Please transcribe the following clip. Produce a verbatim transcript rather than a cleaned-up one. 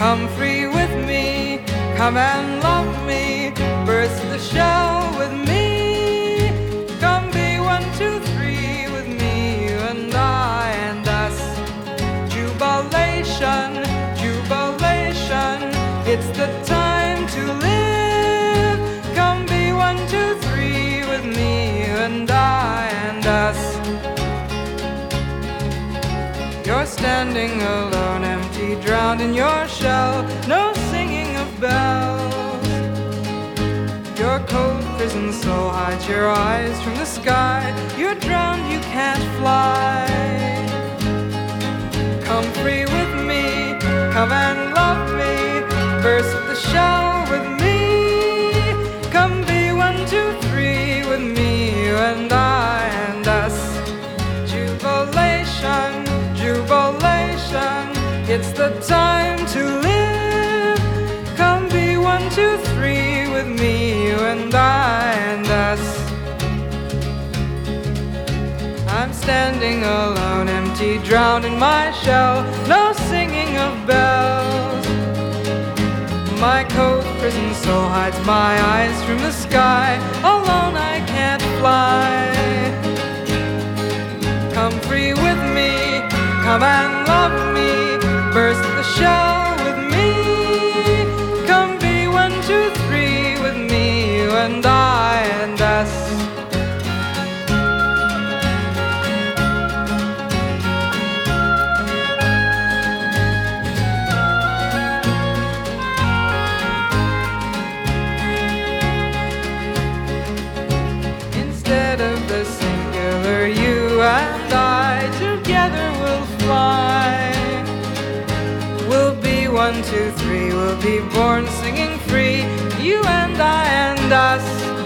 Come free with me, come and love me, burst the shell with me. Come be one, two, three with me, you and I and us. Jubilation, jubilation, it's the time to live. Come be one, two, three with me, you and I and us. You're standing alone, empty, drowned in your shell, no singing of bells. Your cold prison soul hides your eyes from the sky. You're drowned, you can't fly. Come free with me, come and love me, burst the shell with me. Come be one, two, three with me, you and I and us. Jubilation, jubilation, it's the time to live. Come be one, two, three with me, you and I and us. I'm standing alone, empty, drowned in my shell, no singing of bells. My cold prison soul hides my eyes from the sky. Alone I can't fly. Come free with me, come and love me, burst the shell with me. Come be one, two, three with me, you and I and us. Instead of the singular, you and I together will fly. We'll be one, two, three, we'll be born singing free, you and I and us.